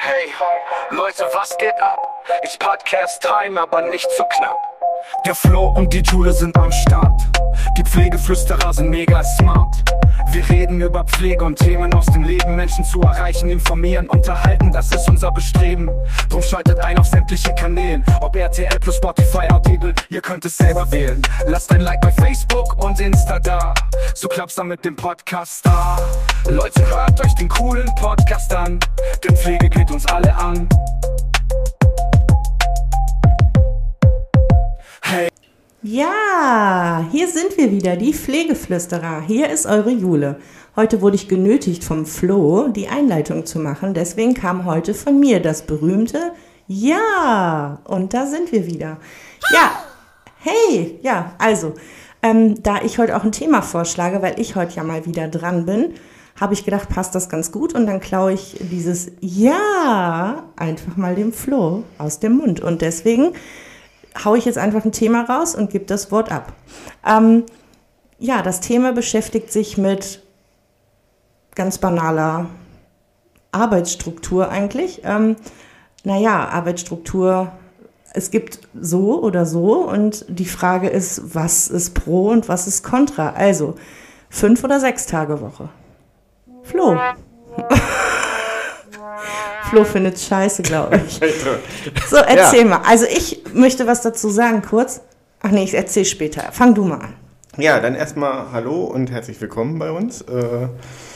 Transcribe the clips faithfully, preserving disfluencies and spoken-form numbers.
Hey, Leute, was geht ab? Ist Podcast-Time, aber nicht zu knapp. Der Flo und die Jule sind am Start. Die Pflegeflüsterer sind mega smart. Wir reden über Pflege und Themen aus dem Leben. Menschen zu erreichen, informieren, unterhalten, das ist unser Bestreben. Drum schaltet ein auf sämtliche Kanälen, ob R T L plus Spotify, Audible, ihr könnt es selber wählen. Lasst ein Like bei Facebook und Insta da, so klappt's dann mit dem Podcast da. Leute, hört euch den coolen Podcast an, denn Pflege geht uns alle an. Hey. Ja, hier sind wir wieder, die Pflegeflüsterer. Hier ist eure Jule. Heute wurde ich genötigt vom Flo, die Einleitung zu machen. Deswegen kam heute von mir das berühmte Ja. Und da sind wir wieder. Ja, hey, ja, also, ähm, da ich heute auch ein Thema vorschlage, weil ich heute ja mal wieder dran bin, habe ich gedacht, passt das ganz gut. Und dann klaue ich dieses Ja einfach mal dem Flo aus dem Mund. Und deswegen haue ich jetzt einfach ein Thema raus und gebe das Wort ab. Ähm, ja, das Thema beschäftigt sich mit ganz banaler Arbeitsstruktur eigentlich. Ähm, naja, Arbeitsstruktur, es gibt so oder so und die Frage ist, was ist pro und was ist kontra? Also, fünf oder sechs Tage Woche? Flo. Flo findet es scheiße, glaube ich. So, erzähl ja. mal. Also ich möchte was dazu sagen, kurz. Ach nee, ich erzähl später. Fang du mal an. Ja, dann erstmal hallo und herzlich willkommen bei uns. Äh,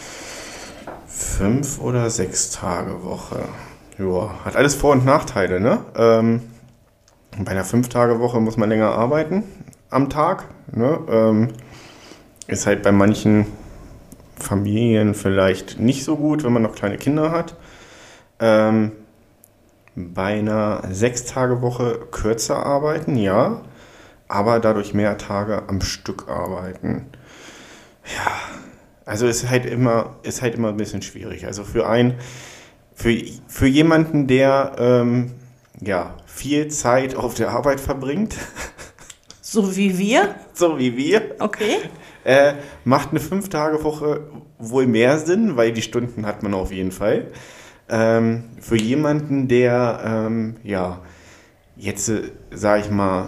fünf oder sechs Tage Woche. Joa, hat alles Vor- und Nachteile, ne? Ähm, bei einer fünf Tage Woche muss man länger arbeiten am Tag. Ne? Ähm, ist halt bei manchen Familien vielleicht nicht so gut, wenn man noch kleine Kinder hat. Ähm, bei einer Sechs-Tage-Woche kürzer arbeiten, ja, aber dadurch mehr Tage am Stück arbeiten. Ja, also ist halt immer, ist halt immer ein bisschen schwierig. Also für ein, für, für jemanden, der ähm, ja, viel Zeit auf der Arbeit verbringt. So wie wir? So wie wir. Okay. Äh, macht eine Fünf-Tage-Woche wohl mehr Sinn, weil die Stunden hat man auf jeden Fall. Ähm, für jemanden, der, ähm, ja, jetzt, äh, sag ich mal,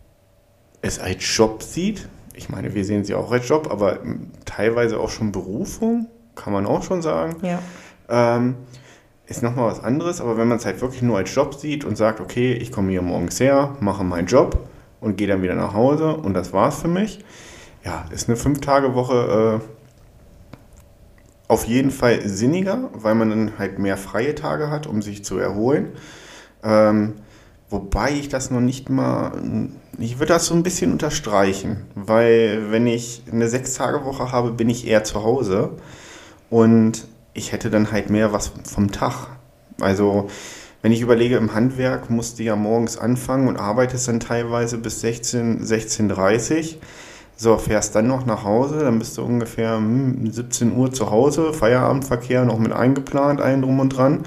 es als Job sieht, ich meine, wir sehen sie auch als Job, aber m, teilweise auch schon Berufung, kann man auch schon sagen, ja. ähm, ist nochmal was anderes, aber wenn man es halt wirklich nur als Job sieht und sagt, okay, ich komme hier morgens her, mache meinen Job und gehe dann wieder nach Hause und das war's für mich, ja, ist eine Fünf-Tage-Woche, äh, auf jeden Fall sinniger, weil man dann halt mehr freie Tage hat, um sich zu erholen. Ähm, wobei ich das noch nicht mal, ich würde das so ein bisschen unterstreichen, weil wenn ich eine Sechs-Tage-Woche habe, bin ich eher zu Hause und ich hätte dann halt mehr was vom Tag. Also wenn ich überlege, im Handwerk musst du ja morgens anfangen und arbeitest dann teilweise bis sechzehn, sechzehn Uhr dreißig. So, fährst dann noch nach Hause, dann bist du ungefähr hm, siebzehn Uhr zu Hause, Feierabendverkehr noch mit eingeplant, allen drum und dran.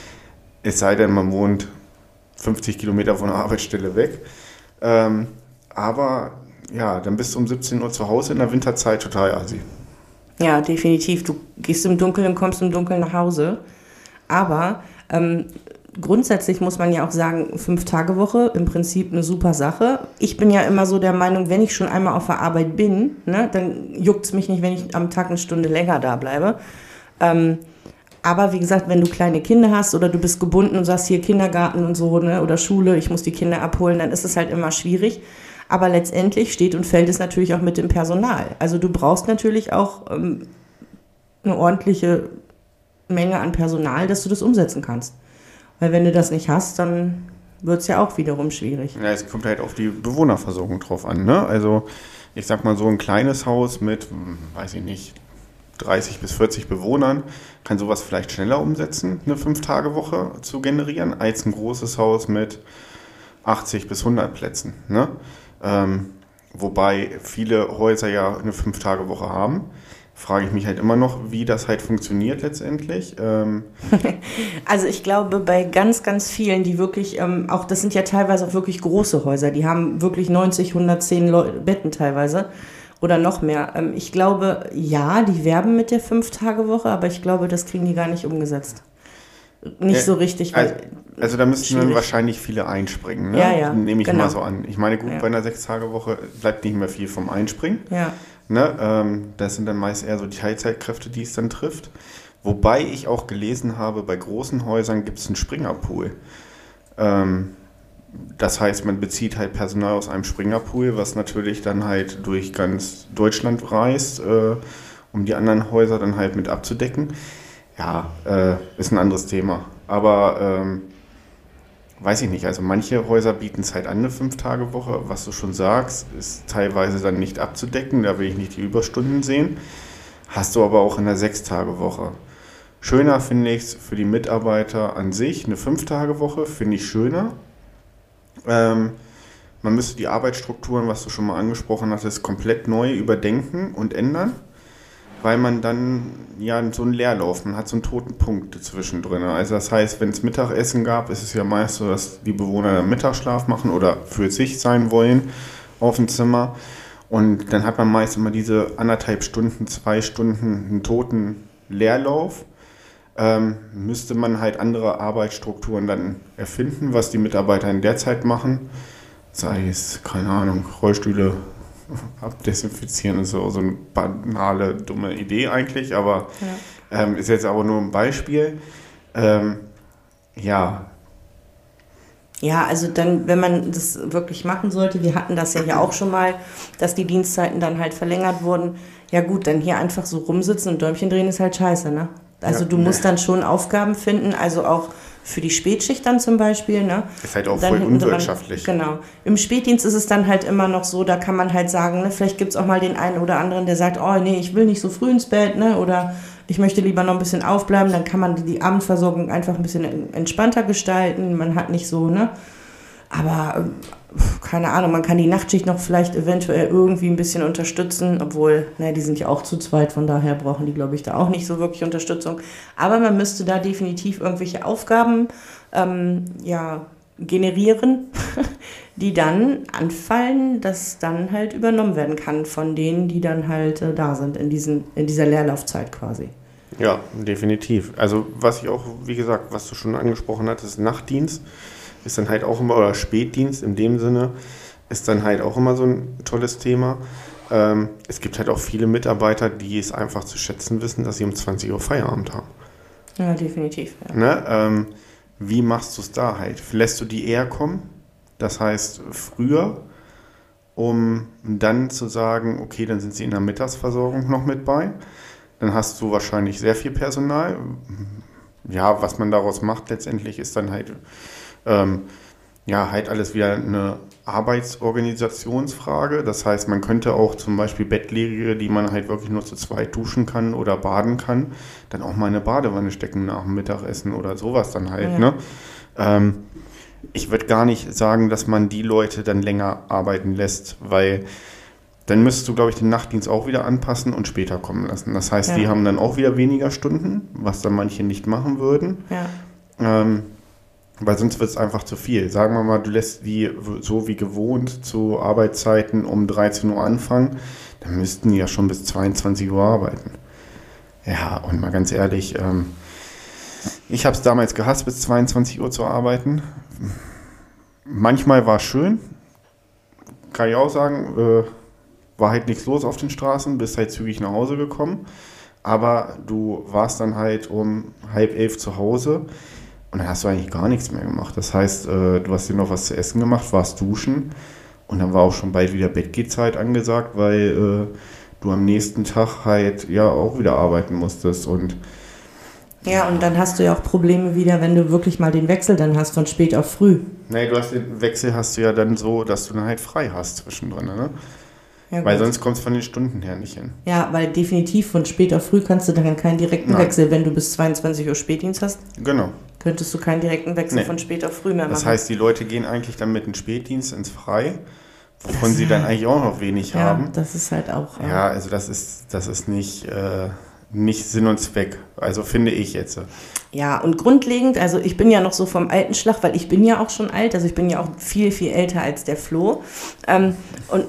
Es sei denn, man wohnt fünfzig Kilometer von der Arbeitsstelle weg. Ähm, aber ja, dann bist du um siebzehn Uhr zu Hause in der Winterzeit total assi. Ja, definitiv. Du gehst im Dunkeln und kommst im Dunkeln nach Hause. Aber ähm, grundsätzlich muss man ja auch sagen, Fünf-Tage-Woche, im Prinzip eine super Sache. Ich bin ja immer so der Meinung, wenn ich schon einmal auf der Arbeit bin, ne, dann juckt es mich nicht, wenn ich am Tag eine Stunde länger da bleibe. Ähm, aber wie gesagt, wenn du kleine Kinder hast oder du bist gebunden und sagst hier Kindergarten und so, ne, oder Schule, ich muss die Kinder abholen, dann ist es halt immer schwierig. Aber letztendlich steht und fällt es natürlich auch mit dem Personal. Also du brauchst natürlich auch ähm, eine ordentliche Menge an Personal, dass du das umsetzen kannst. Weil wenn du das nicht hast, dann wird es ja auch wiederum schwierig. Ja, es kommt halt auf die Bewohnerversorgung drauf an, ne? Also ich sag mal so ein kleines Haus mit, weiß ich nicht, dreißig bis vierzig Bewohnern kann sowas vielleicht schneller umsetzen, eine Fünf-Tage-Woche zu generieren, als ein großes Haus mit achtzig bis hundert Plätzen, ne? Ähm, wobei viele Häuser ja eine Fünf-Tage-Woche haben. Frage ich mich halt immer noch, wie das halt funktioniert letztendlich. Ähm also ich glaube, bei ganz, ganz vielen, die wirklich, ähm, auch das sind ja teilweise auch wirklich große Häuser, die haben wirklich neunzig, hundertzehn Leu- Betten teilweise oder noch mehr. Ähm, ich glaube, ja, die werben mit der Fünf-Tage-Woche, aber ich glaube, das kriegen die gar nicht umgesetzt. nicht Ja, so richtig. Weil also, also da müssten dann schwierig. wahrscheinlich viele einspringen, ne? Ja, ja, Nehme ich genau. mal so an. Ich meine, gut, Ja. bei einer Sechs-Tage-Woche bleibt nicht mehr viel vom Einspringen. Ja. Ne? Ähm, das sind dann meist eher so die Teilzeitkräfte, die es dann trifft. Wobei ich auch gelesen habe, bei großen Häusern gibt es einen Springerpool. Ähm, das heißt, man bezieht halt Personal aus einem Springerpool, was natürlich dann halt durch ganz Deutschland reist, äh, um die anderen Häuser dann halt mit abzudecken. Ja, äh, ist ein anderes Thema. Aber ähm, weiß ich nicht, also manche Häuser bieten es halt an, eine Fünf-Tage-Woche. Was du schon sagst, ist teilweise dann nicht abzudecken, da will ich nicht die Überstunden sehen. Hast du aber auch in der Sechs-Tage-Woche. Schöner finde ich es für die Mitarbeiter an sich, eine Fünf-Tage-Woche finde ich schöner. Ähm, man müsste die Arbeitsstrukturen, was du schon mal angesprochen hattest, komplett neu überdenken und ändern, weil man dann ja so einen Leerlauf, man hat so einen toten Punkt zwischendrin. Also das heißt, wenn es Mittagessen gab, ist es ja meist so, dass die Bewohner dann Mittagsschlaf machen oder für sich sein wollen auf dem Zimmer. Und dann hat man meist immer diese anderthalb Stunden, zwei Stunden einen toten Leerlauf. Ähm, müsste man halt andere Arbeitsstrukturen dann erfinden, was die Mitarbeiter in der Zeit machen. Sei es, keine Ahnung, Rollstühle abdesinfizieren, ist so, so eine banale, dumme Idee eigentlich, aber ja. ähm, ist jetzt aber nur ein Beispiel. Ähm, ja. Ja, also dann, wenn man das wirklich machen sollte, wir hatten das ja hier auch schon mal, dass die Dienstzeiten dann halt verlängert wurden. Ja gut, dann hier einfach so rumsitzen und Däumchen drehen ist halt scheiße, ne? Also ja, du musst ne. dann schon Aufgaben finden, also auch für die Spätschicht dann zum Beispiel, ne? Ist halt auch dann voll hinten dran, unwirtschaftlich. Genau. Im Spätdienst ist es dann halt immer noch so, da kann man halt sagen, ne, vielleicht gibt es auch mal den einen oder anderen, der sagt, oh nee, ich will nicht so früh ins Bett, ne? Oder ich möchte lieber noch ein bisschen aufbleiben, dann kann man die Abendversorgung einfach ein bisschen entspannter gestalten, man hat nicht so, ne? Aber keine Ahnung, man kann die Nachtschicht noch vielleicht eventuell irgendwie ein bisschen unterstützen, obwohl, ne, die sind ja auch zu zweit, von daher brauchen die, glaube ich, da auch nicht so wirklich Unterstützung. Aber man müsste da definitiv irgendwelche Aufgaben ähm, ja, generieren, die dann anfallen, dass dann halt übernommen werden kann von denen, die dann halt äh, da sind in, diesen, in dieser Leerlaufzeit quasi. Ja, definitiv. Also was ich auch, wie gesagt, was du schon angesprochen hattest, Nachtdienst ist dann halt auch immer, oder Spätdienst in dem Sinne, ist dann halt auch immer so ein tolles Thema. Ähm, es gibt halt auch viele Mitarbeiter, die es einfach zu schätzen wissen, dass sie um zwanzig Uhr Feierabend haben. Ja, definitiv. Ja. Ne? Ähm, wie machst du es da halt? Lässt du die eher kommen? Das heißt früher, um dann zu sagen, okay, dann sind sie in der Mittagsversorgung noch mit bei. Dann hast du wahrscheinlich sehr viel Personal. Ja, was man daraus macht letztendlich ist dann halt Ähm, ja, halt alles wieder eine Arbeitsorganisationsfrage. Das heißt, man könnte auch zum Beispiel Bettlägerige, die man halt wirklich nur zu zweit duschen kann oder baden kann, dann auch mal eine Badewanne stecken nach dem Mittagessen oder sowas dann halt. Ja. Ne? Ähm, ich würde gar nicht sagen, dass man die Leute dann länger arbeiten lässt, weil dann müsstest du, glaube ich, den Nachtdienst auch wieder anpassen und später kommen lassen. Das heißt, ja. die haben dann auch wieder weniger Stunden, was dann manche nicht machen würden. Ja. Ähm, Weil sonst wird es einfach zu viel. Sagen wir mal, du lässt die so wie gewohnt zu Arbeitszeiten um dreizehn Uhr anfangen, dann müssten die ja schon bis zweiundzwanzig Uhr arbeiten. Ja, und mal ganz ehrlich, ähm, ich habe es damals gehasst, bis zweiundzwanzig Uhr zu arbeiten. Manchmal war es schön, kann ich auch sagen, äh, war halt nichts los auf den Straßen, bist halt zügig nach Hause gekommen, aber du warst dann halt um halb elf zu Hause. Und dann hast du eigentlich gar nichts mehr gemacht. Das heißt, äh, du hast dir noch was zu essen gemacht, warst duschen und dann war auch schon bald wieder Bettgehzeit angesagt, weil äh, du am nächsten Tag halt ja auch wieder arbeiten musstest. Und ja, und dann hast du ja auch Probleme wieder, wenn du wirklich mal den Wechsel dann hast von spät auf früh. nee, du hast den Wechsel hast du ja dann so, dass du dann halt frei hast zwischendrin, ne? Ja, Weil gut. sonst kommt es von den Stunden her nicht hin. Ja, weil definitiv von spät auf früh kannst du dann keinen direkten Nein. Wechsel, wenn du bis zweiundzwanzig Uhr Spätdienst hast. Genau. Könntest du keinen direkten Wechsel Nee. von spät auf früh mehr machen. Das heißt, die Leute gehen eigentlich dann mit dem Spätdienst ins Frei, wovon Das- sie dann eigentlich auch noch wenig ja, haben. das ist halt auch. äh, Ja, also das ist, das ist nicht, äh, nicht Sinn und Zweck. Also finde ich jetzt. Ja, und grundlegend, also ich bin ja noch so vom alten Schlag, weil ich bin ja auch schon alt, also ich bin ja auch viel, viel älter als der Flo. Ähm, und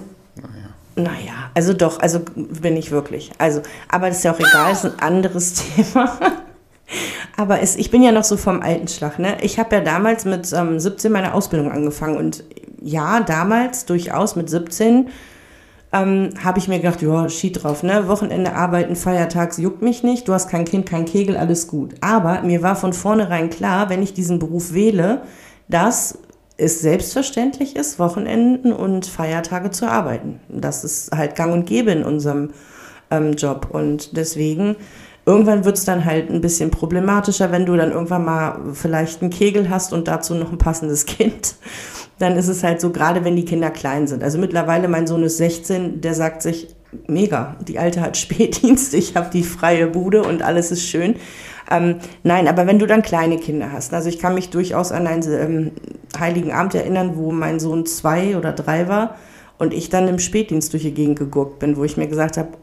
naja, also doch, also bin ich wirklich. Also, aber das ist ja auch egal, das ist ein anderes Thema. Aber es, ich bin ja noch so vom alten Schlag, ne? Ich habe ja damals mit ähm, siebzehn meine Ausbildung angefangen und ja, damals durchaus mit siebzehn ähm, habe ich mir gedacht, ja, schied drauf, ne? Wochenende arbeiten, feiertags juckt mich nicht, du hast kein Kind, kein Kegel, alles gut. Aber mir war von vornherein klar, wenn ich diesen Beruf wähle, dass es selbstverständlich ist, Wochenenden und Feiertage zu arbeiten. Das ist halt gang und gäbe in unserem ähm, Job und deswegen irgendwann wird es dann halt ein bisschen problematischer, wenn du dann irgendwann mal vielleicht einen Kegel hast und dazu noch ein passendes Kind. Dann ist es halt so, gerade wenn die Kinder klein sind. Also mittlerweile, mein Sohn ist sechzehn, der sagt sich, mega, die Alte hat Spätdienst, ich habe die freie Bude und alles ist schön. Ähm, nein, aber wenn du dann kleine Kinder hast, also ich kann mich durchaus an einen ähm, Heiligen Abend erinnern, wo mein Sohn zwei oder drei war und ich dann im Spätdienst durch die Gegend gegurkt bin, wo ich mir gesagt habe,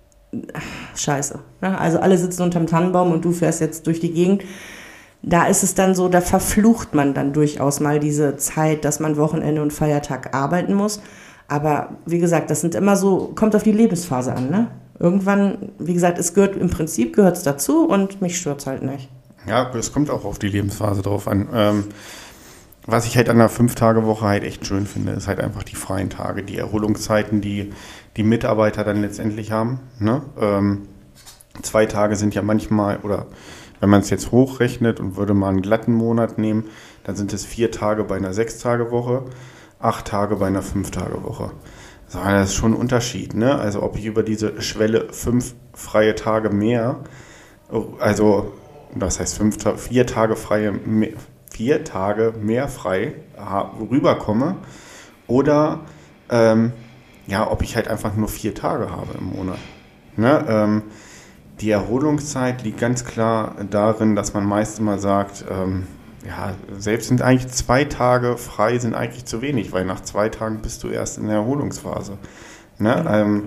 scheiße. Ne? Also alle sitzen unterm Tannenbaum und du fährst jetzt durch die Gegend. Da ist es dann so, da verflucht man dann durchaus mal diese Zeit, dass man Wochenende und Feiertag arbeiten muss. Aber wie gesagt, das sind immer so, kommt auf die Lebensphase an. Ne? Irgendwann, wie gesagt, es gehört im Prinzip gehört es dazu und mich stört's halt nicht. Ja, es kommt auch auf die Lebensphase drauf an. Ähm, was ich halt an der Fünf-Tage-Woche halt echt schön finde, ist halt einfach die freien Tage, die Erholungszeiten, die die Mitarbeiter dann letztendlich haben. Ne? Ähm, zwei Tage sind ja manchmal, oder wenn man es jetzt hochrechnet und würde mal einen glatten Monat nehmen, dann sind es vier Tage bei einer Sechs-Tage-Woche, acht Tage bei einer Fünf-Tage-Woche. So, das ist schon ein Unterschied. Ne? Also ob ich über diese Schwelle fünf freie Tage mehr, also das heißt fünf, vier Tage freie, vier Tage mehr frei rüberkomme oder ähm, ja, ob ich halt einfach nur vier Tage habe im Monat. Ne? Ähm, die Erholungszeit liegt ganz klar darin, dass man meist immer sagt, ähm, ja, selbst sind eigentlich zwei Tage frei sind eigentlich zu wenig, weil nach zwei Tagen bist du erst in der Erholungsphase. Ne? Mhm. Ähm,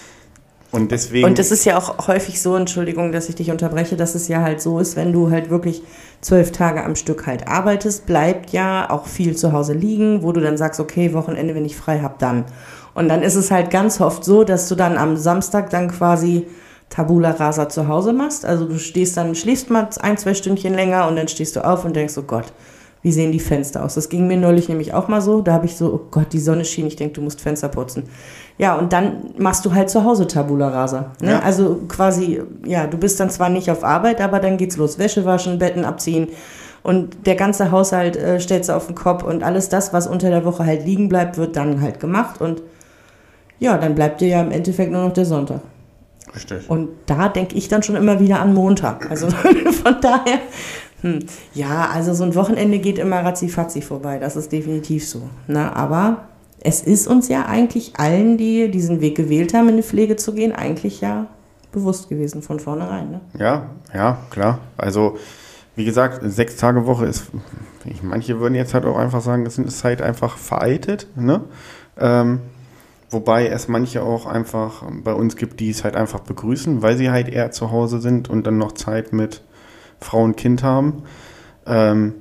und deswegen. Und es ist ja auch häufig so, Entschuldigung, dass ich dich unterbreche, dass es ja halt so ist, wenn du halt wirklich zwölf Tage am Stück halt arbeitest, bleibt ja auch viel zu Hause liegen, wo du dann sagst, okay, Wochenende, wenn ich frei habe, dann. Und dann ist es halt ganz oft so, dass du dann am Samstag dann quasi Tabula rasa zu Hause machst. Also du stehst dann, schläfst mal ein, zwei Stündchen länger und dann stehst du auf und denkst, oh Gott, wie sehen die Fenster aus? Das ging mir neulich nämlich auch mal so. Da habe ich so, oh Gott, die Sonne schien, ich denke, du musst Fenster putzen. Ja, und dann machst du halt zu Hause Tabula rasa. Ne? Ja. Also quasi, ja, du bist dann zwar nicht auf Arbeit, aber dann geht's los. Wäsche waschen, Betten abziehen. Und der ganze Haushalt äh, stellst du auf den Kopf und alles das, was unter der Woche halt liegen bleibt, wird dann halt gemacht. Und ja, dann bleibt dir ja im Endeffekt nur noch der Sonntag. Richtig. Und da denke ich dann schon immer wieder an Montag. Also von daher, hm, ja, also so ein Wochenende geht immer ratzifatzi vorbei. Das ist definitiv so. Na, aber es ist uns ja eigentlich allen, die diesen Weg gewählt haben, in die Pflege zu gehen, eigentlich ja bewusst gewesen von vornherein. Ne? Ja, ja, klar. Also wie gesagt, sechs Tage Woche ist, manche würden jetzt halt auch einfach sagen, das ist halt einfach veraltet, ne? Ähm, Wobei es manche auch einfach bei uns gibt, die es halt einfach begrüßen, weil sie halt eher zu Hause sind und dann noch Zeit mit Frau und Kind haben. Ähm,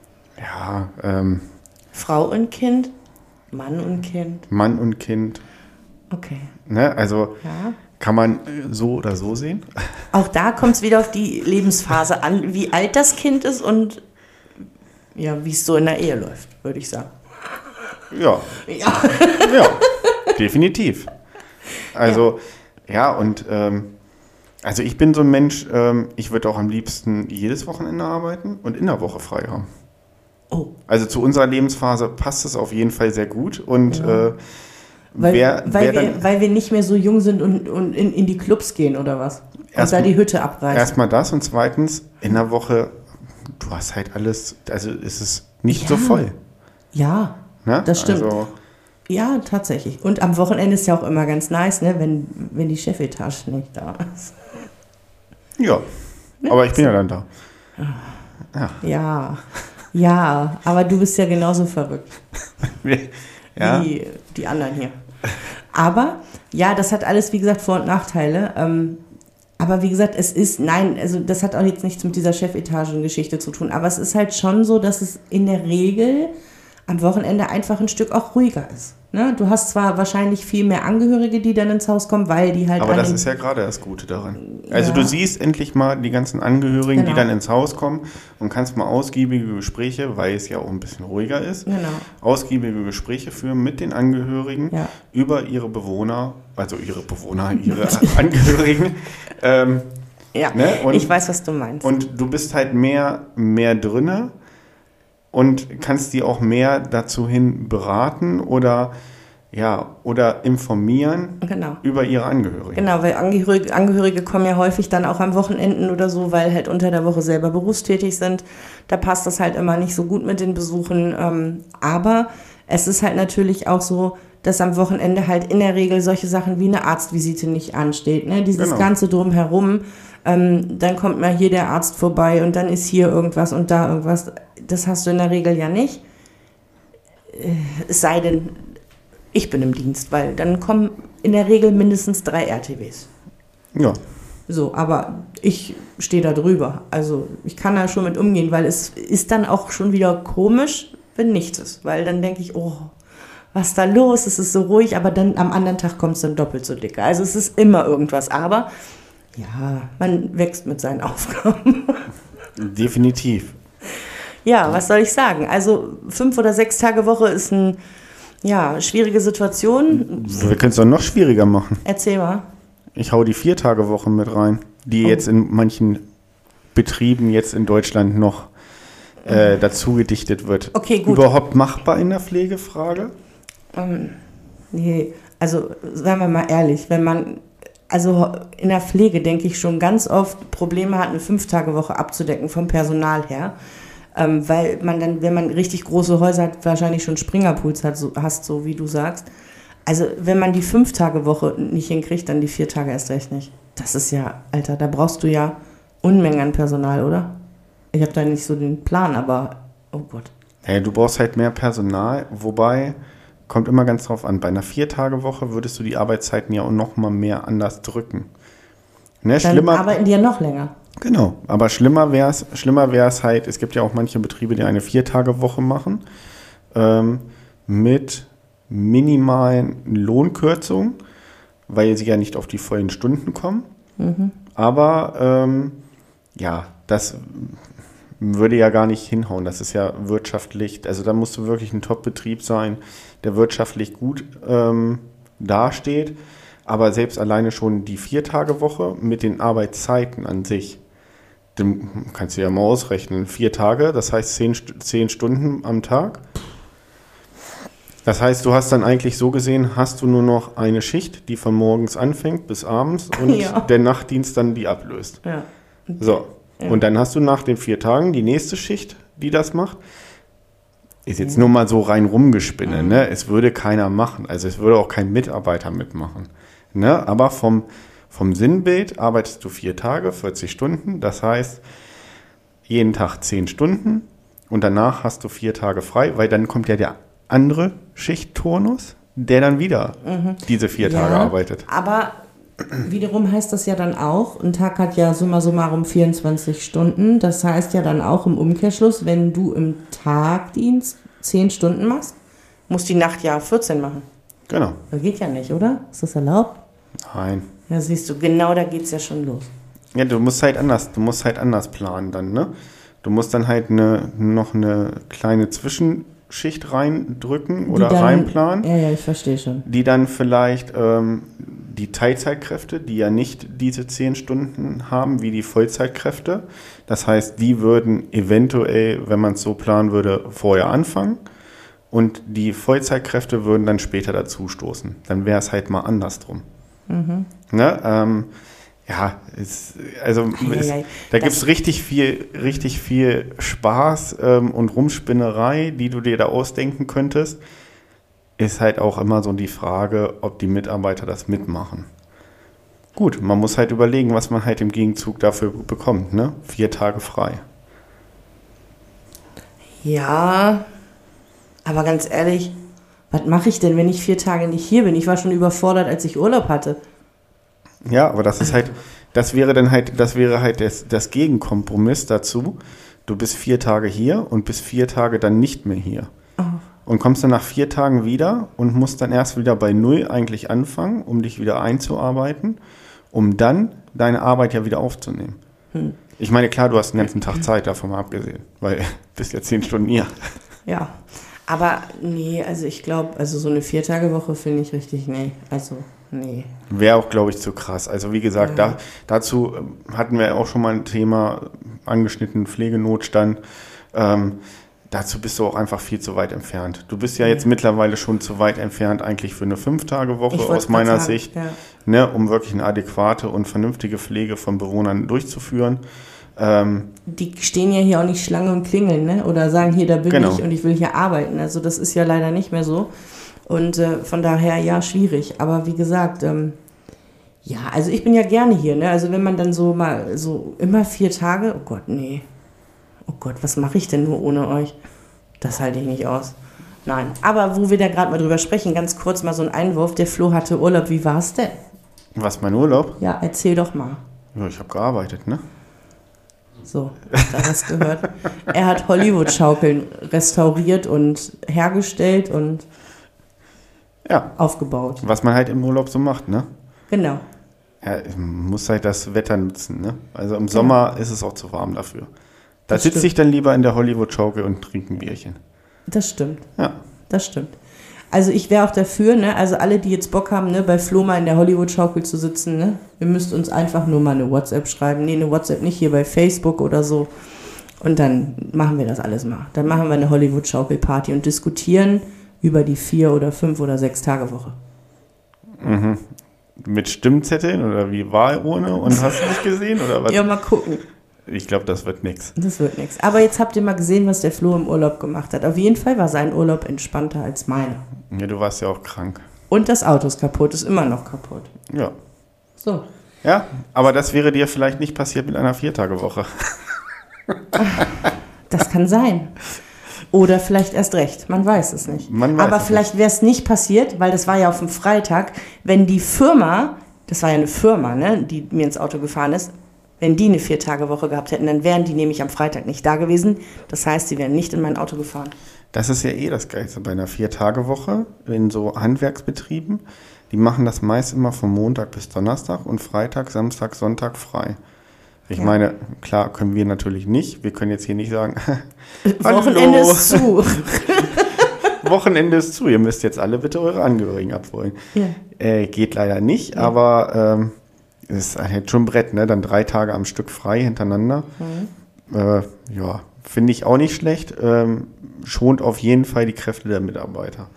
ja, ähm, Frau und Kind, Mann und Kind. Mann und Kind. Okay. Ne, also ja. Kann man so oder so sehen. Auch da kommt es wieder auf die Lebensphase an, wie alt das Kind ist und ja, wie es so in der Ehe läuft, würde ich sagen. Ja. Ja. Ja. Definitiv. Also, ja, ja und ähm, also ich bin so ein Mensch, ähm, ich würde auch am liebsten jedes Wochenende arbeiten und in der Woche frei haben. Oh. Also zu unserer Lebensphase passt es auf jeden Fall sehr gut und ja. äh, weil, wer, weil, wer wir, dann, weil wir nicht mehr so jung sind und, und in, in die Clubs gehen oder was? Und da die Hütte abreißen. Erstmal das und zweitens, in der Woche, du hast halt alles, also ist es nicht ja. so voll. Ja, ne? Das stimmt. Also, ja, tatsächlich. Und am Wochenende ist ja auch immer ganz nice, ne, wenn, wenn die Chefetage nicht da ist. Ja, ne? Aber ich bin ja dann da. Ja. Ja, ja, aber du bist ja genauso verrückt ja. wie die anderen hier. Aber, ja, das hat alles, wie gesagt, Vor- und Nachteile. Ähm, aber wie gesagt, es ist, nein, also das hat auch jetzt nichts mit dieser Chefetagen-Geschichte zu tun, aber es ist halt schon so, dass es in der Regel am Wochenende einfach ein Stück auch ruhiger ist. Ne? Du hast zwar wahrscheinlich viel mehr Angehörige, die dann ins Haus kommen, weil die halt... Aber an das den- ist ja gerade das Gute daran. Also Ja. du siehst endlich mal die ganzen Angehörigen, Genau. die dann ins Haus kommen und kannst mal ausgiebige Gespräche, weil es ja auch ein bisschen ruhiger ist, Genau. ausgiebige Gespräche führen mit den Angehörigen Ja. über ihre Bewohner, also ihre Bewohner, ihre Angehörigen. Ähm, Ja, Ne? Und- ich weiß, was du meinst. und du bist halt mehr, mehr drinne und kannst die auch mehr dazu hin beraten oder, ja, oder informieren Genau. über ihre Angehörigen. Genau, weil Angehörige, Angehörige kommen ja häufig dann auch am Wochenenden oder so, weil halt unter der Woche selber berufstätig sind. Da passt das halt immer nicht so gut mit den Besuchen. Ähm, aber es ist halt natürlich auch so, dass am Wochenende halt in der Regel solche Sachen wie eine Arztvisite nicht ansteht. Ne? Dieses Genau. Ganze drumherum, ähm, dann kommt mal hier der Arzt vorbei und dann ist hier irgendwas und da irgendwas. Das hast du in der Regel ja nicht. Äh, Es sei denn, ich bin im Dienst, weil dann kommen in der Regel mindestens drei R T Ws. Ja. So, aber ich stehe da drüber. Also ich kann da schon mit umgehen, weil es ist dann auch schon wieder komisch, wenn nichts ist. Weil dann denke ich, oh, was ist da los? Es ist so ruhig, aber dann am anderen Tag kommt es dann doppelt so dicker. Also es ist immer irgendwas. Aber ja, man wächst mit seinen Aufgaben. Definitiv. Ja, was soll ich sagen? Also fünf oder sechs Tage Woche ist eine ja, schwierige Situation. Wir können es doch noch schwieriger machen. Erzähl mal. Ich hau die Vier-Tage-Woche mit rein, die Oh. jetzt in manchen Betrieben jetzt in Deutschland noch äh, dazu gedichtet wird. Okay, gut. Überhaupt machbar in der Pflegefrage? Ähm, nee, also sagen wir mal ehrlich, wenn man, also in der Pflege denke ich schon ganz oft Probleme hat, eine Fünf-Tage-Woche abzudecken vom Personal her, ähm, weil man dann, wenn man richtig große Häuser hat, wahrscheinlich schon Springerpools hat, so, hast, so wie du sagst. Also wenn man die Fünf-Tage-Woche nicht hinkriegt, dann die vier Tage erst recht nicht. Das ist ja, Alter, da brauchst du ja Unmengen an Personal, oder? Ich habe da nicht so den Plan, aber, oh Gott. Hey, du brauchst halt mehr Personal, wobei, kommt immer ganz drauf an, bei einer Vier-Tage-Woche würdest du die Arbeitszeiten ja auch noch mal mehr anders drücken. Ne, Dann schlimmer, arbeiten die ja noch länger. genau, aber schlimmer wäre es schlimmer wär's halt, es gibt ja auch manche Betriebe, die eine Vier-Tage-Woche machen, ähm, mit minimalen Lohnkürzungen, weil sie ja nicht auf die vollen Stunden kommen. Mhm. Aber ähm, ja, das würde ja gar nicht hinhauen. Das ist ja wirtschaftlich, also da musst du wirklich ein Top-Betrieb sein, der wirtschaftlich gut ähm, dasteht. Aber selbst alleine schon die Vier-Tage-Woche mit den Arbeitszeiten an sich, dann kannst du ja mal ausrechnen. Vier Tage, das heißt zehn, St- zehn Stunden am Tag. Das heißt, du hast dann eigentlich so gesehen, hast du nur noch eine Schicht, die von morgens anfängt bis abends und Ja. der Nachtdienst dann die ablöst. Ja. So, Ja. und dann hast du nach den vier Tagen die nächste Schicht, die das macht. Ist jetzt nur mal so rein rumgespinne, Mhm. ne? Es würde keiner machen, also es würde auch kein Mitarbeiter mitmachen. Ne? Aber vom, vom Sinnbild arbeitest du vier Tage, vierzig Stunden, das heißt jeden Tag zehn Stunden und danach hast du vier Tage frei, weil dann kommt ja der andere Schichtturnus, der dann wieder diese vier Tage Ja, arbeitet. Aber wiederum heißt das ja dann auch, ein Tag hat ja summa summarum vierundzwanzig Stunden. Das heißt ja dann auch im Umkehrschluss, wenn du im Tagdienst zehn Stunden machst, musst die Nacht ja vierzehn machen. Genau. Das geht ja nicht, oder? Ist das erlaubt? Nein. Ja, siehst du, genau da geht's ja schon los. Ja, du musst halt anders, du musst halt anders planen dann, ne? Du musst dann halt eine, noch eine kleine Zwischenschicht reindrücken Die oder dann- reinplanen, Ja, ja, ich verstehe schon. die dann vielleicht ähm, die Teilzeitkräfte, die ja nicht diese zehn Stunden haben wie die Vollzeitkräfte, das heißt, die würden eventuell, wenn man es so planen würde, vorher anfangen und die Vollzeitkräfte würden dann später dazu stoßen. Dann wäre es halt mal andersrum. Mhm. Ne? Ähm, ja, es, also es, Eieiei. da Das- gibt es richtig viel, richtig viel Spaß ähm, und Rumspinnerei, die du dir da ausdenken könntest. Ist halt auch immer so die Frage, ob die Mitarbeiter das mitmachen. Gut, man muss halt überlegen, was man halt im Gegenzug dafür bekommt, ne? Vier Tage frei. Ja, aber ganz ehrlich, was mache ich denn, wenn ich vier Tage nicht hier bin? Ich war schon überfordert, als ich Urlaub hatte. Ja, aber das ist halt, das wäre dann halt, das wäre halt das, das Gegenkompromiss dazu. Du bist vier Tage hier und bist vier Tage dann nicht mehr hier. Oh. und kommst dann nach vier Tagen wieder und musst dann erst wieder bei Null eigentlich anfangen, um dich wieder einzuarbeiten, um dann deine Arbeit ja wieder aufzunehmen. Hm. Ich meine, klar, du hast den ganzen Tag Zeit, davon mal abgesehen, weil bist ja zehn Stunden hier. Ja, aber nee, also ich glaube, also so eine Vier-Tage-Woche finde ich richtig, nee, also nee. Wäre auch, glaube ich, zu krass. Also wie gesagt, ja. da, dazu hatten wir auch schon mal ein Thema angeschnitten, Pflegenotstand. Ähm, dazu bist du auch einfach viel zu weit entfernt. Du bist ja jetzt ja. mittlerweile schon zu weit entfernt eigentlich für eine Fünf-Tage-Woche aus meiner sagen, Sicht, ja. ne, um wirklich eine adäquate und vernünftige Pflege von Bewohnern durchzuführen. Ähm, Die stehen ja hier auch nicht Schlange und klingeln, ne? Oder sagen, hier, da bin genau. ich und ich will hier arbeiten. Also das ist ja leider nicht mehr so. Und äh, von daher, ja, schwierig. Aber wie gesagt, ähm, ja, also ich bin ja gerne hier, ne? Also wenn man dann so mal, so immer vier Tage, oh Gott, nee. Oh Gott, was mache ich denn nur ohne euch? Das halte ich nicht aus. Nein, aber wo wir da gerade mal drüber sprechen, ganz kurz mal so ein Einwurf. Der Flo hatte Urlaub, wie war es denn? Was, mein Urlaub? Ja, erzähl doch mal. Ja, ich habe gearbeitet, ne? So, da hast du gehört. Er hat Hollywood-Schaukeln restauriert und hergestellt und ja. aufgebaut. Was man halt im Urlaub so macht, ne? Genau. Ja, man muss halt das Wetter nutzen, ne? Also im Sommer ja. ist es auch zu warm dafür. Da das sitze stimmt. ich dann lieber in der Hollywood-Schaukel und trinke ein Bierchen. Das stimmt. Ja. Das stimmt. Also ich wäre auch dafür, ne, also alle, die jetzt Bock haben, ne, bei Flo mal in der Hollywood-Schaukel zu sitzen, ne, ihr müsst uns einfach nur mal eine WhatsApp schreiben. Nee, eine WhatsApp nicht, hier bei Facebook oder so. Und dann machen wir das alles mal. Dann machen wir eine Hollywood-Schaukel-Party und diskutieren über die vier oder fünf oder sechs Tage Woche. Mhm. Mit Stimmzetteln oder wie Wahlurne und hast du nicht gesehen oder was? Ja, mal gucken. Ich glaube, das wird nichts. Das wird nichts. Aber jetzt habt ihr mal gesehen, was der Flo im Urlaub gemacht hat. Auf jeden Fall war sein Urlaub entspannter als meiner. Ja, du warst ja auch krank. Und das Auto ist kaputt, ist immer noch kaputt. Ja. So. Ja, aber das wäre dir vielleicht nicht passiert mit einer Viertagewoche. Das kann sein. Oder vielleicht erst recht, man weiß es nicht. Man weiß aber es vielleicht wäre es nicht passiert, weil das war ja auf dem Freitag, wenn die Firma, das war ja eine Firma, ne, die mir ins Auto gefahren ist, wenn die eine Vier-Tage-Woche gehabt hätten, dann wären die nämlich am Freitag nicht da gewesen. Das heißt, sie wären nicht in mein Auto gefahren. Das ist ja eh das Geilste bei einer Vier-Tage-Woche in so Handwerksbetrieben. Die machen das meist immer von Montag bis Donnerstag und Freitag, Samstag, Sonntag frei. Ich ja. meine, klar können wir natürlich nicht. Wir können jetzt hier nicht sagen, Wochenende ist zu. Wochenende ist zu. Ihr müsst jetzt alle bitte eure Angehörigen abholen. Ja. Äh, geht leider nicht, ja. aber ähm, ist halt schon ein Brett, ne? Dann drei Tage am Stück frei hintereinander. Mhm. Äh, ja, finde ich auch nicht schlecht. Ähm, schont auf jeden Fall die Kräfte der Mitarbeiter.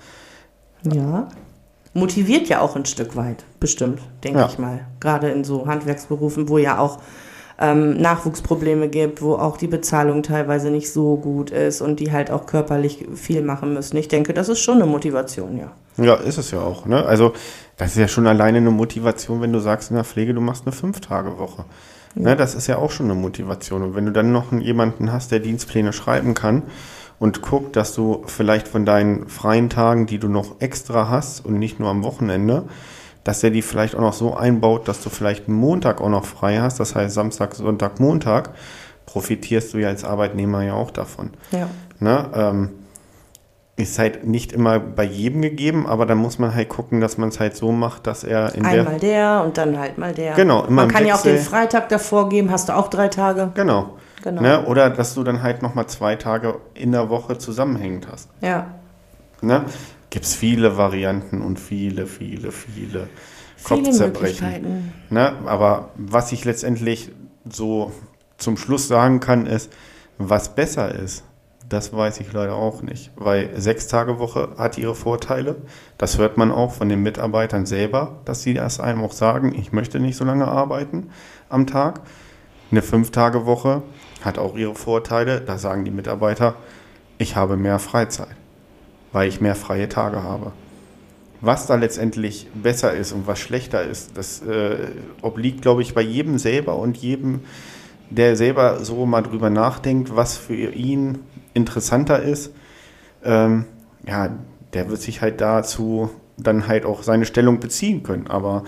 Ja. Motiviert ja auch ein Stück weit, bestimmt, denke ja. ich mal. Gerade in so Handwerksberufen, wo ja auch ähm, Nachwuchsprobleme gibt, wo auch die Bezahlung teilweise nicht so gut ist und die halt auch körperlich viel machen müssen. Ich denke, das ist schon eine Motivation, ja. Ja, ist es ja auch, ne? Also das ist ja schon alleine eine Motivation, wenn du sagst in der Pflege, du machst eine Fünf-Tage-Woche. Ja. Ne, das ist ja auch schon eine Motivation. Und wenn du dann noch jemanden hast, der Dienstpläne schreiben kann und guckt, dass du vielleicht von deinen freien Tagen, die du noch extra hast und nicht nur am Wochenende, dass er die vielleicht auch noch so einbaut, dass du vielleicht einen Montag auch noch frei hast, das heißt Samstag, Sonntag, Montag, profitierst du ja als Arbeitnehmer ja auch davon. Ja. Ne, ähm, ist halt nicht immer bei jedem gegeben, aber dann muss man halt gucken, dass man es halt so macht, dass er in Einmal der... der und dann halt mal der. Genau, immer Man kann ja auch Wechsel. den Freitag davor geben, hast du auch drei Tage. Genau. Genau. Ne? Oder dass du dann halt nochmal zwei Tage in der Woche zusammenhängend hast. Ja. Ne? Gibt es viele Varianten und viele, viele, viele, viele Kopfzerbrechen. Ne? Aber was ich letztendlich so zum Schluss sagen kann, ist, was besser ist, das weiß ich leider auch nicht. Weil Sechs-Tage-Woche hat ihre Vorteile. Das hört man auch von den Mitarbeitern selber, dass sie das einem auch sagen, ich möchte nicht so lange arbeiten am Tag. Eine Fünf-Tage-Woche hat auch ihre Vorteile. Da sagen die Mitarbeiter, ich habe mehr Freizeit, weil ich mehr freie Tage habe. Was da letztendlich besser ist und was schlechter ist, das äh, obliegt, glaube ich, bei jedem selber und jedem, der selber so mal drüber nachdenkt, was für ihn interessanter ist. Ähm, ja, der wird sich halt dazu dann halt auch seine Stellung beziehen können. Aber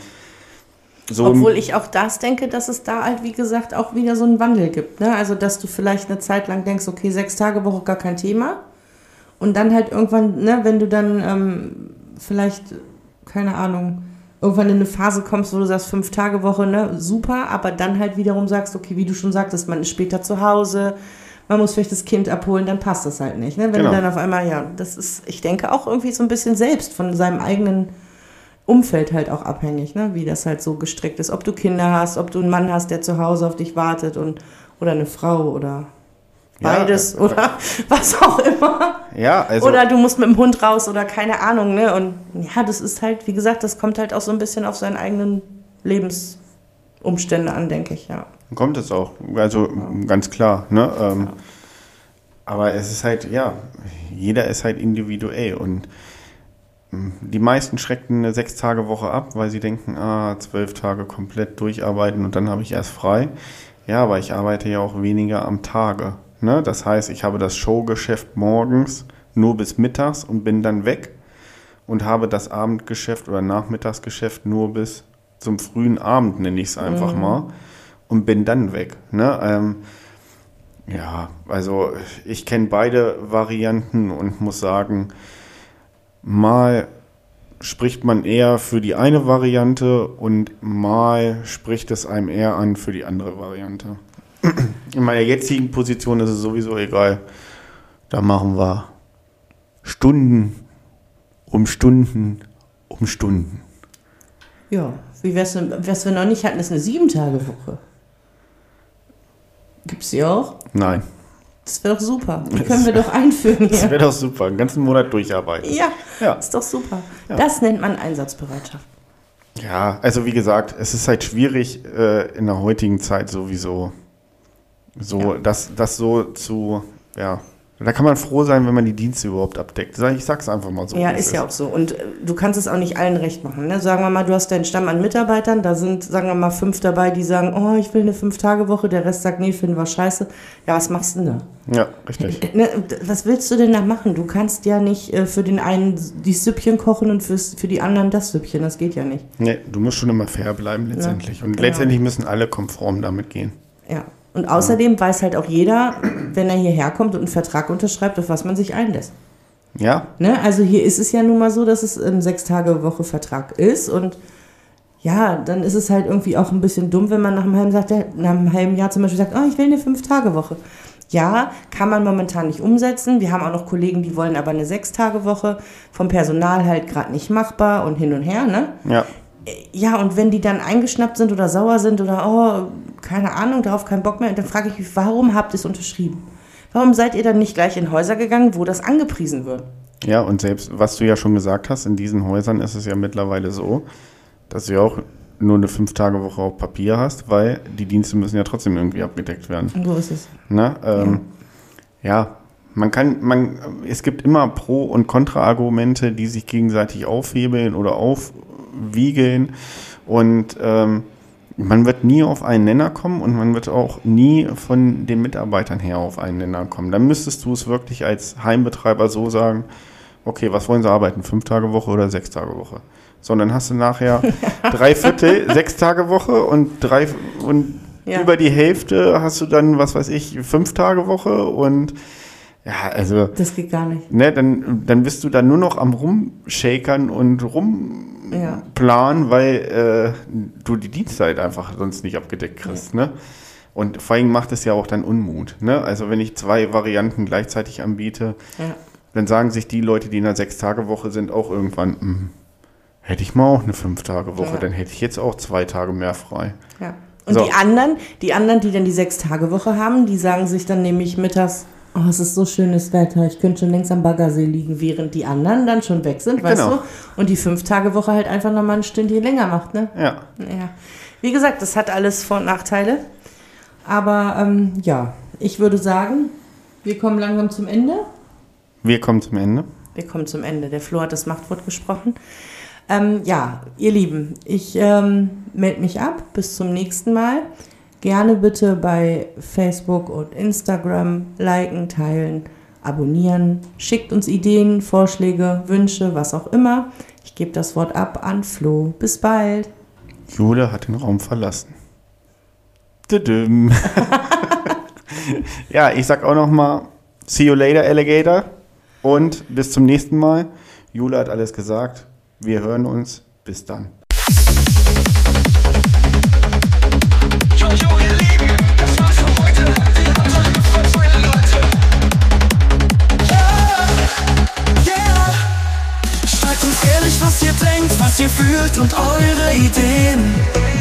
so Obwohl ich auch das denke, dass es da halt, wie gesagt, auch wieder so einen Wandel gibt. Ne? Also, dass du vielleicht eine Zeit lang denkst, okay, sechs Tage Woche gar kein Thema. Und dann halt irgendwann, ne, wenn du dann ähm, vielleicht, keine Ahnung, irgendwann in eine Phase kommst, wo du sagst, fünf Tage Woche, ne, super, aber dann halt wiederum sagst, okay, wie du schon sagtest, man ist später zu Hause, man muss vielleicht das Kind abholen, dann passt das halt nicht. Ne? Wenn genau. du dann auf einmal, ja, das ist, ich denke auch irgendwie so ein bisschen selbst von seinem eigenen Umfeld halt auch abhängig, ne? Wie das halt so gestrickt ist. Ob du Kinder hast, ob du einen Mann hast, der zu Hause auf dich wartet und oder eine Frau oder beides ja, oder was auch immer. Ja, also oder du musst mit dem Hund raus oder keine Ahnung, ne? Und ja, das ist halt, wie gesagt, das kommt halt auch so ein bisschen auf seinen eigenen Lebensumstände an, denke ich, ja. Kommt es auch, also ja. ganz klar, ne? Ähm, ja. Aber es ist halt, ja, jeder ist halt individuell und die meisten schrecken eine Sechs-Tage-Woche ab, weil sie denken, ah, zwölf Tage komplett durcharbeiten und dann habe ich erst frei. Ja, aber ich arbeite ja auch weniger am Tage. Ne? Das heißt, ich habe das Showgeschäft morgens nur bis mittags und bin dann weg und habe das Abendgeschäft oder Nachmittagsgeschäft nur bis zum frühen Abend, nenne ich es einfach mhm. mal, und bin dann weg. Ne? Ähm, ja, also ich kenne beide Varianten und muss sagen, mal spricht man eher für die eine Variante und mal spricht es einem eher an für die andere Variante. In meiner jetzigen Position ist es sowieso egal. Da machen wir Stunden um Stunden um Stunden. Ja, wie wär's, was wir noch nicht hatten, ist eine Sieben-Tage-Woche. Gibt's die auch? Nein. Das wäre doch super. Die können wir doch einführen hier. Das wäre doch super. Einen ganzen Monat durcharbeiten. Ja, ja. Ist doch super. Ja. Das nennt man Einsatzbereitschaft. Ja, also wie gesagt, es ist halt schwierig äh, in der heutigen Zeit sowieso, so ja. das, das so zu, ja, da kann man froh sein, wenn man die Dienste überhaupt abdeckt. Ich sag's einfach mal so. Ja, ist, ist ja auch so. Und äh, du kannst es auch nicht allen recht machen. Ne? Sagen wir mal, du hast deinen Stamm an Mitarbeitern, da sind, sagen wir mal, fünf dabei, die sagen, oh, ich will eine Fünf-Tage-Woche, der Rest sagt, nee, finden wir scheiße. Ja, was machst du denn da? Ja, richtig. Ne, was willst du denn da machen? Du kannst ja nicht äh, für den einen die Süppchen kochen und fürs, für die anderen das Süppchen. Das geht ja nicht. Nee, du musst schon immer fair bleiben letztendlich. Ja, und genau. letztendlich müssen alle konform damit gehen. Ja. Und außerdem weiß halt auch jeder, wenn er hierher kommt und einen Vertrag unterschreibt, auf was man sich einlässt. Ja. Ne? Also hier ist es ja nun mal so, dass es ein Sechs-Tage-Woche-Vertrag ist und ja, dann ist es halt irgendwie auch ein bisschen dumm, wenn man nach einem halben, sagt, nach einem halben Jahr zum Beispiel sagt, oh, ich will eine Fünf-Tage-Woche. Ja, kann man momentan nicht umsetzen. Wir haben auch noch Kollegen, die wollen aber eine Sechs-Tage-Woche, vom Personal halt gerade nicht machbar und hin und her, ne? Ja. Ja, und wenn die dann eingeschnappt sind oder sauer sind oder, oh, keine Ahnung, darauf keinen Bock mehr, dann frage ich mich, warum habt ihr es unterschrieben? Warum seid ihr dann nicht gleich in Häuser gegangen, wo das angepriesen wird? Ja, und selbst, was du ja schon gesagt hast, in diesen Häusern ist es ja mittlerweile so, dass du ja auch nur eine Fünf-Tage-Woche auf Papier hast, weil die Dienste müssen ja trotzdem irgendwie abgedeckt werden. So ist es. Na, ähm, ja. ja, man kann, man, es gibt immer Pro- und Kontra-Argumente, die sich gegenseitig aufhebeln oder aufwiegeln und ähm, man wird nie auf einen Nenner kommen und man wird auch nie von den Mitarbeitern her auf einen Nenner kommen. Dann müsstest du es wirklich als Heimbetreiber so sagen, okay, was wollen sie arbeiten, fünf Tage Woche oder sechs Tage Woche? So, und dann hast du nachher drei Viertel, sechs Tage Woche und drei und ja. über die Hälfte hast du dann, was weiß ich, fünf Tage Woche und ja, also. Das geht gar nicht. Ne, dann, dann bist du dann nur noch am Rumshakern und rumplanen, ja. weil äh, du die Dienstzeit einfach sonst nicht abgedeckt kriegst, ja. ne? Und vor allem macht es ja auch dann Unmut, ne? Also wenn ich zwei Varianten gleichzeitig anbiete, ja. dann sagen sich die Leute, die in einer Sechs-Tage-Woche sind, auch irgendwann, mh, hätte ich mal auch eine Fünf-Tage-Woche, ja. dann hätte ich jetzt auch zwei Tage mehr frei. Ja. Und so. die anderen, die anderen, die dann die Sechs-Tage-Woche haben, die sagen sich dann nämlich mittags, oh, es ist so schönes Wetter, ich könnte schon längst am Baggersee liegen, während die anderen dann schon weg sind, weißt genau. du? Und die Fünf-Tage-Woche halt einfach nochmal ein Stündchen länger macht, ne? Ja. ja. Wie gesagt, das hat alles Vor- und Nachteile. Aber ähm, ja, ich würde sagen, wir kommen langsam zum Ende. Wir kommen zum Ende. Wir kommen zum Ende. Der Flo hat das Machtwort gesprochen. Ähm, ja, ihr Lieben, ich ähm, melde mich ab. Bis zum nächsten Mal. Gerne bitte bei Facebook und Instagram liken, teilen, abonnieren. Schickt uns Ideen, Vorschläge, Wünsche, was auch immer. Ich gebe das Wort ab an Flo. Bis bald. Jule hat den Raum verlassen. Düdüm. Ja, ich sag auch noch mal, see you later, Alligator. Und bis zum nächsten Mal. Jule hat alles gesagt. Wir hören uns. Bis dann. Jojo, ihr Lieben, das war's für heute. Wir haben euch gefreut, meine Leute. Yeah, yeah. Schreibt uns ehrlich, was ihr denkt, was ihr fühlt und eure Ideen.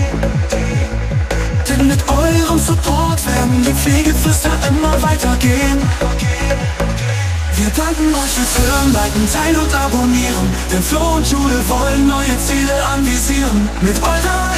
Denn mit eurem Support werden die Pflegeflüster immer weitergehen. Wir danken euch fürs Hören, liken, teilen und abonnieren. Denn Flo und Jule wollen neue Ziele anvisieren. Mit eurer